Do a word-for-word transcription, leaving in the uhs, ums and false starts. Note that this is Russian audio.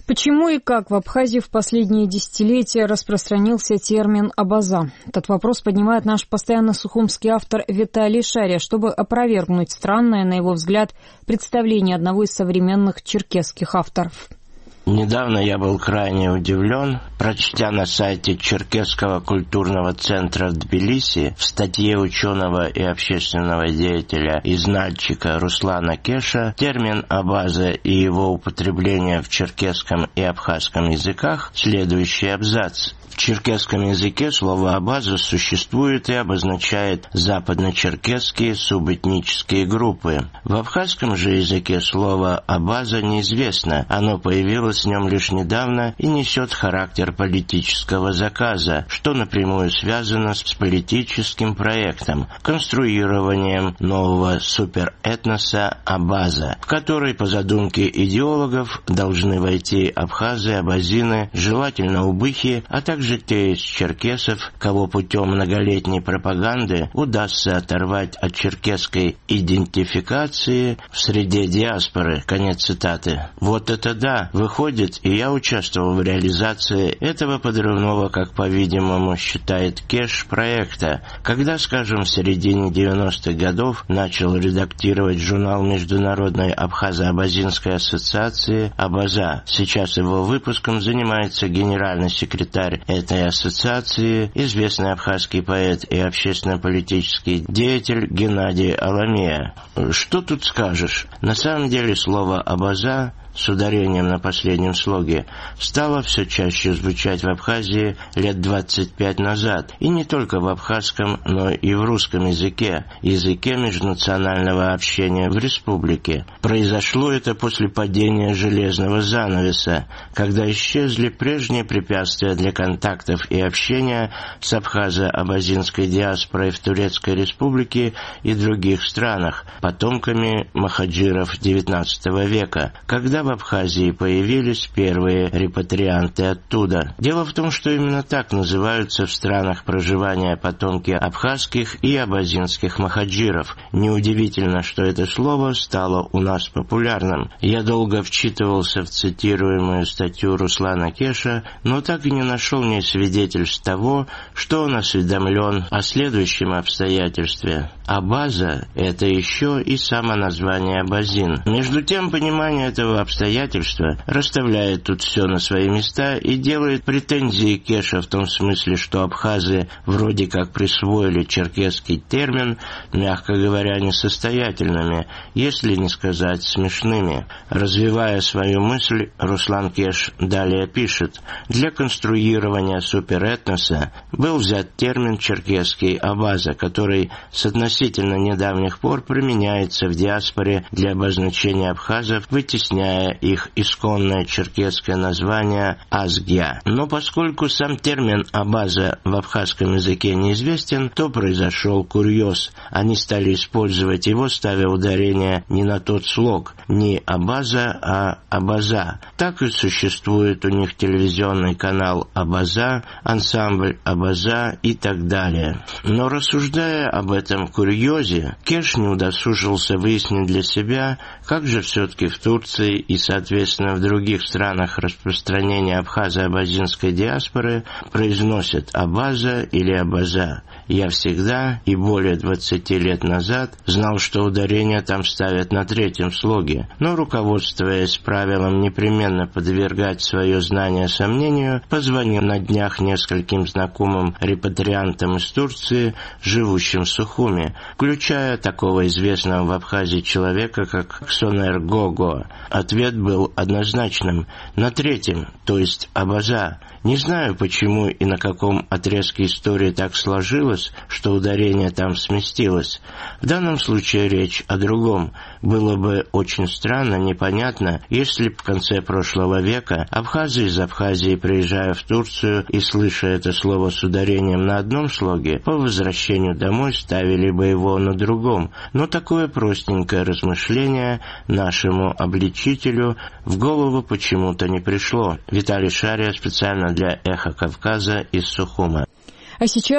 Почему и как в Абхазии в последние десятилетия распространился термин «абаза»? Этот вопрос поднимает наш постоянно сухумский автор Виталий Шария, чтобы опровергнуть странное, на его взгляд, представление одного из современных черкесских авторов. Недавно я был крайне удивлен, прочтя на сайте Черкесского культурного центра в Тбилиси в статье ученого и общественного деятеля из Нальчика Руслана Кеша термин «абаза» и его употребление в черкесском и абхазском языках следующий абзац. В черкесском языке слово «абаза» существует и обозначает западно-черкесские субэтнические группы. В абхазском же языке слово «абаза» неизвестно, оно появилось в нем лишь недавно и несет характер политического заказа, что напрямую связано с политическим проектом, конструированием нового суперэтноса «абаза», в который, по задумке идеологов, должны войти абхазы, абазины, желательно убыхи, а также те из черкесов, кого путем многолетней пропаганды удастся оторвать от черкесской идентификации в среде диаспоры. Конец цитаты. Вот это да, выходит, и я участвовал в реализации этого подрывного, как, по-видимому, считает Кеш, проекта, когда, скажем, в середине девяностых годов начал редактировать журнал Международной Абхазо-Абазинской ассоциации «Абаза». Сейчас его выпуском занимается генеральный секретарь этой ассоциации, известный абхазский поэт и общественно-политический деятель Геннадий Аламея. Что тут скажешь? На самом деле слово «абаза» с ударением на последнем слоге стало все чаще звучать в Абхазии лет двадцать пять назад, и не только в абхазском, но и в русском языке, языке межнационального общения в республике. Произошло это после падения железного занавеса, когда исчезли прежние препятствия для контактов и общения с абхазо-абазинской диаспорой в Турецкой республике и других странах, потомками махаджиров девятнадцатого века, когда в Абхазии появились первые репатрианты оттуда. Дело в том, что именно так называются в странах проживания потомки абхазских и абазинских махаджиров. Неудивительно, что это слово стало у нас популярным. Я долго вчитывался в цитируемую статью Руслана Кеша, но так и не нашел ни свидетельств того, что он осведомлен о следующем обстоятельстве. Абаза – это еще и само название абазин. Между тем, понимание этого обстоятельства расставляет тут все на свои места и делает претензии Кеша в том смысле, что абхазы вроде как присвоили черкесский термин, мягко говоря, несостоятельными, если не сказать смешными. Развивая свою мысль, Руслан Кеш далее пишет: для конструирования суперэтноса был взят термин черкесский абаза, который с относительно недавних пор применяется в диаспоре для обозначения абхазов, вытесняя их исконное черкесское название «азгья». Но поскольку сам термин «абаза» в абхазском языке неизвестен, то произошел курьез. Они стали использовать его, ставя ударение не на тот слог, не «абаза», а «абаза». Так и существует у них телевизионный канал «Абаза», ансамбль «Абаза» и так далее. Но рассуждая об этом курьезе, Кеш не удосужился выяснить для себя, как же все-таки в Турции и, соответственно, в других странах распространения абхазо-абазинской диаспоры произносят «абаза» или «абаза». Я всегда и более двадцати лет назад знал, что ударение там ставят на третьем слоге, но, руководствуясь правилом непременно подвергать свое знание сомнению, позвонил на днях нескольким знакомым репатриантам из Турции, живущим в Сухуме, включая такого известного в Абхазии человека, как Ксонер Гого. Ответ был однозначным – на третьем, то есть «абаза». Не знаю, почему и на каком отрезке истории так сложилось, что ударение там сместилось. В данном случае речь о другом. Было бы очень странно, непонятно, если б в конце прошлого века абхазы из Абхазии, приезжая в Турцию и слыша это слово с ударением на одном слоге, по возвращению домой ставили бы его на другом. Но такое простенькое размышление нашему обличителю в голову почему-то не пришло. Виталий Шария специально для «Эхо Кавказа» из Сухума. А сейчас